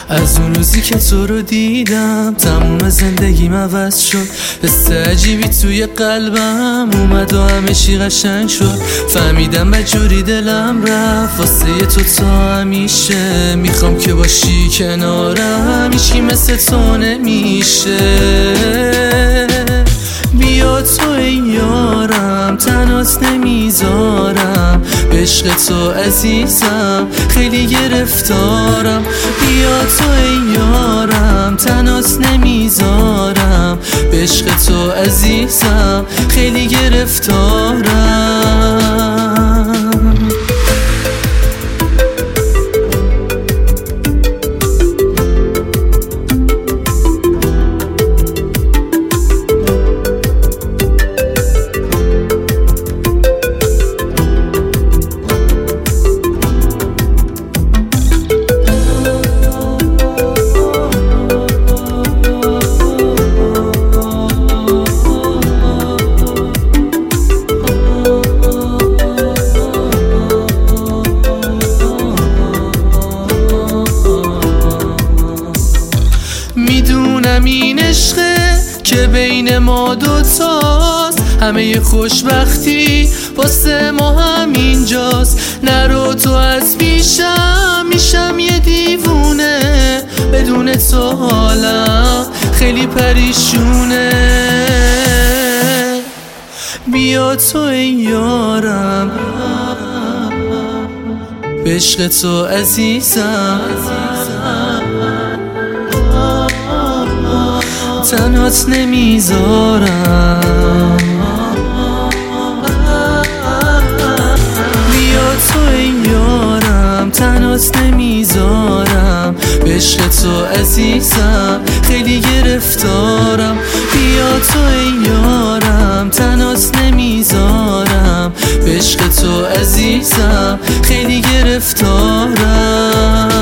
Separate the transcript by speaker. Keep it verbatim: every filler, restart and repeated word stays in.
Speaker 1: از اون روزی که تو رو دیدم تموم زندگیم عوض شد. حس عجیبی توی قلبم اومد و همه چی قشنگ شد. فهمیدم بجوری دلم رفت واسه تو تا همیشه. میخوام که باشی کنارم، هیچی مثل تو نمیشه. بیا تو ای یارم، تنهات نمیذارم. به عشق تو عزیزم خیلی گرفتارم. بیا تو ای یارم، تنهات نمیذارم. به عشق تو عزیزم خیلی گرفتارم. میدونم این عشقه که بین ما دوتاست، همه خوشبختی واسه ما همینجاست. نرو تو از پیشم، میشم یه دیوونه. بدون تو حالم خیلی پریشونه. بیا تو ای یارم، به عشق تو عزیزم تنهات نمیذارم. بیا تو ای یارم، تنهات نمیذارم. به عشق تو عزیزم خیلی گرفتارم. بیا تو ای یارم، تنهات نمیذارم. به عشق تو عزیزم خیلی گرفتارم.